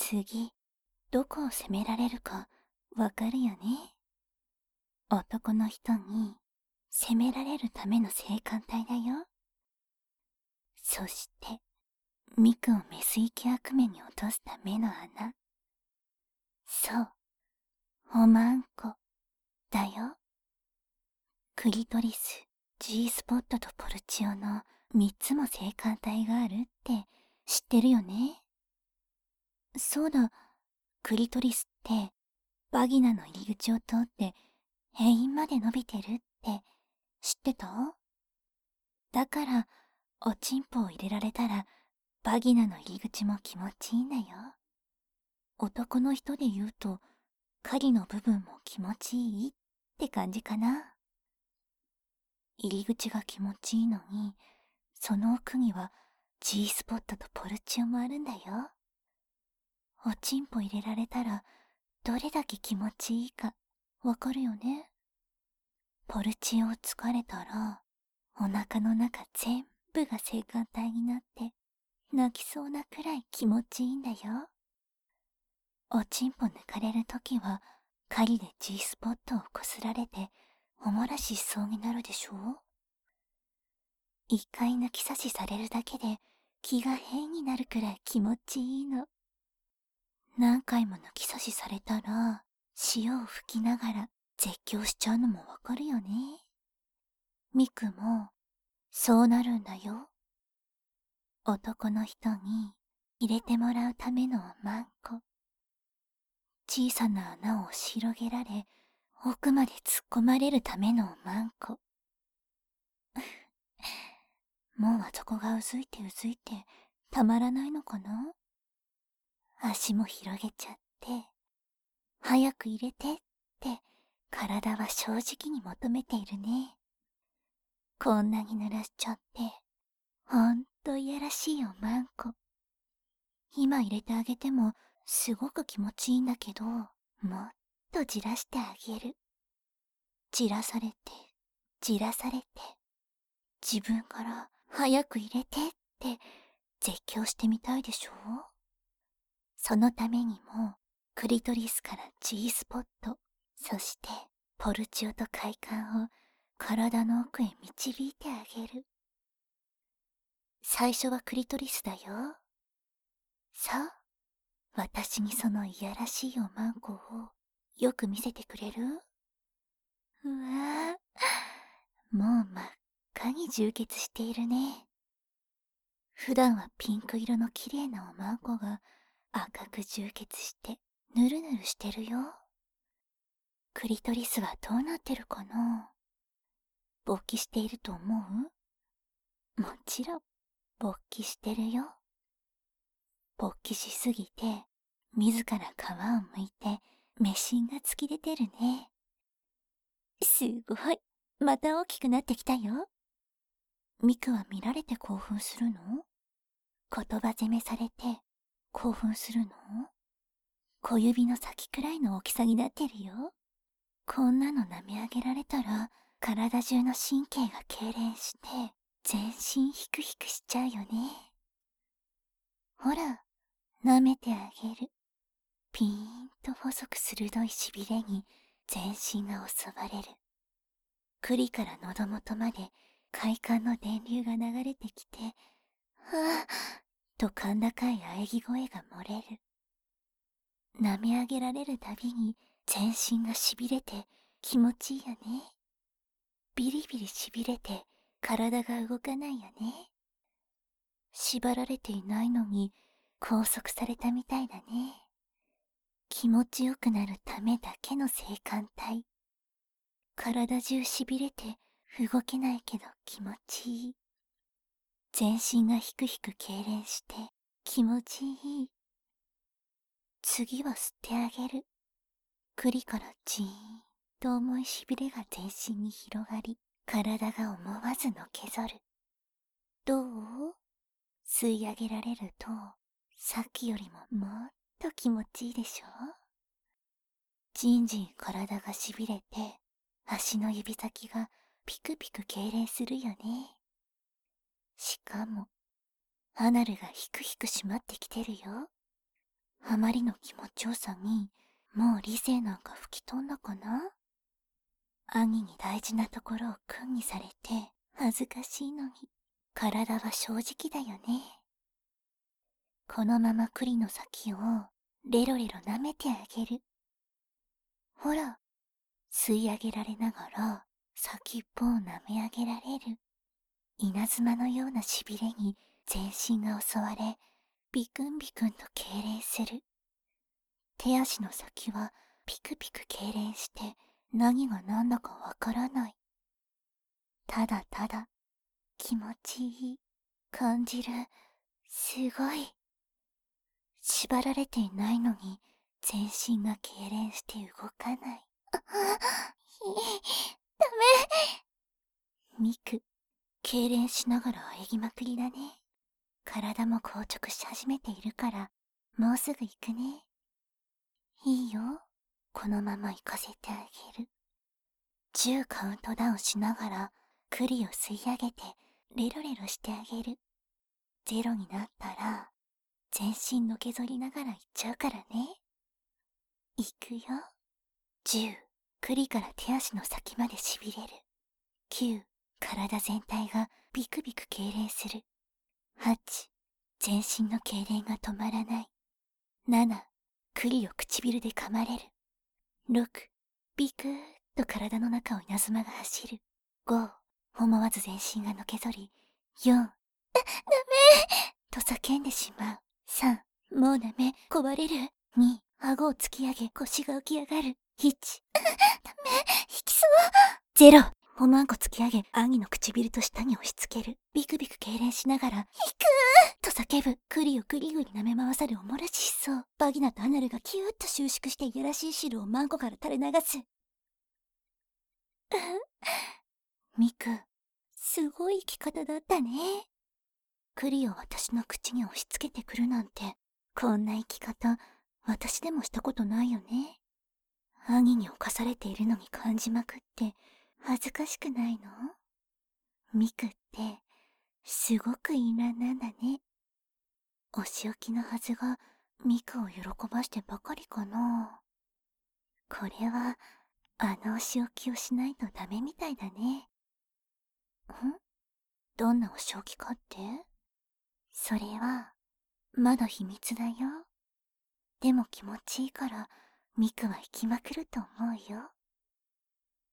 次、どこを責められるかわかるよね。男の人に責められるための性感帯だよ。そして、ミクをメス行き悪夢に落とすための穴。そう、おまんこ、だよ。クリトリス、G スポットとポルチオの3つも性感帯があるって知ってるよね。そうだ、クリトリスってバギナの入り口を通って閉院まで伸びてるって知ってた？だから、おちんぽを入れられたらバギナの入り口も気持ちいいんだよ。男の人で言うと、狩りの部分も気持ちいいって感じかな。入り口が気持ちいいのに、その奥には G スポットとポルチオもあるんだよ。おちんぽ入れられたら、どれだけ気持ちいいかわかるよね。ポルチオを疲れたら、お腹の中全部が性感帯になって、泣きそうなくらい気持ちいいんだよ。おちんぽ抜かれるときは、狩りで G スポットをこすられて、おもらししそうになるでしょ？一回抜き差しされるだけで気が変になるくらい気持ちいいの。何回も抜き差しされたら、潮を吹きながら絶叫しちゃうのもわかるよね。ミクも、そうなるんだよ。男の人に入れてもらうためのおまんこ。小さな穴を広げられ、奥まで突っ込まれるためのおまんこ。もうあそこがうずいてたまらないのかな？足も広げちゃって、早く入れてって体は正直に求めているね。こんなに濡らしちゃって、ほんといやらしいおまんこ。今入れてあげてもすごく気持ちいいんだけど、もっとじらしてあげる。じらされて、じらされて、自分から早く入れてって絶叫してみたいでしょ？そのためにも、クリトリスから G スポット、そしてポルチオと快感を体の奥へ導いてあげる。最初はクリトリスだよ。さあ、私にそのいやらしいおまんこをよく見せてくれる？うわぁ、もう真っ赤に充血しているね。普段はピンク色の綺麗なおまんこが赤く充血してぬるぬるしてるよ。クリトリスはどうなってるかな？勃起していると思う？もちろん、勃起してるよ。勃起しすぎて、自ら皮を剥いて、メシンが突き出てるね。すごい。また大きくなってきたよ。ミクは見られて興奮するの？言葉責めされて興奮するの？小指の先くらいの大きさになってるよ。こんなの舐め上げられたら、体中の神経が痙攣して、全身ヒクヒクしちゃうよね。ほら、舐めてあげる。ピーンと細く鋭いしびれに全身が襲われる。栗から喉元まで快感の電流が流れてきて、はぁ、と甲高い喘ぎ声が漏れる。舐め上げられるたびに全身がしびれて気持ちいいよね。ビリビリしびれて体が動かないよね。縛られていないのに拘束されたみたいだね。気持ちよくなるためだけの性感帯。体中しびれて動けないけど気持ちいい。全身がヒクヒク痙攣して気持ちいい。次は吸ってあげる。栗からじーんと重いしびれが全身に広がり、体が思わずのけぞる。どう？吸い上げられると、さっきよりももっと気持ちいいでしょ？じんじん体がしびれて、足の指先がピクピク痙攣するよね。しかも、アナルがヒクヒク締まってきてるよ。 あまりの気持ちよさに、もう理性なんか吹き飛んだかな。兄に大事なところを訓にされて恥ずかしいのに、体は正直だよね。このまま栗の先をレロレロ舐めてあげる。ほら、吸い上げられながら先っぽを舐め上げられる。稲妻のようなしびれに全身が襲われ、ビクンビクンと痙攣する。手足の先はピクピク痙攣して何が何だかわからない。ただただ気持ちいい、感じる、すごい。縛られていないのに全身が痙攣して動かない。ダメ。ミク、痙攣しながら喘ぎまくりだね。体も硬直し始めているから、もうすぐ行くね。いいよ。このまま行かせてあげる。10カウントダウンしながら、栗を吸い上げて、レロレロしてあげる。0になったら、全身のけぞりながら行っちゃうからね。行くよ。10、栗から手足の先までしびれる。9、体全体がビクビク痙攣する。8、全身の痙攣が止まらない。7、栗を唇で噛まれる。6、ビクーッと体の中を稲妻が走る。5、思わず全身がのけぞり。4、ダメと叫んでしまう。3、もうダメ、壊れる。2、顎を突き上げ腰が浮き上がる。1、ダメ、引きそう。0、おまんこ突き上げ兄の唇と下に押し付ける。ビクビク痙攣しながら、引くと叫ぶ。栗をグリグリ舐め回されおもらししそう。バギナとアナルがキューッと収縮していやらしい汁をマンコから垂れ流す。ミク、すごい生き方だったね。栗を私の口に押し付けてくるなんて、こんな生き方、私でもしたことないよね。兄に侵されているのに感じまくって、恥ずかしくないの？ミクって、すごくいいななんだね。お仕置きのはずが、ミクを喜ばしてばかりかな。これは、あのお仕置きをしないとダメみたいだね。どんなお仕置きかって？それは、まだ秘密だよ。でも気持ちいいから、ミクは行きまくると思うよ。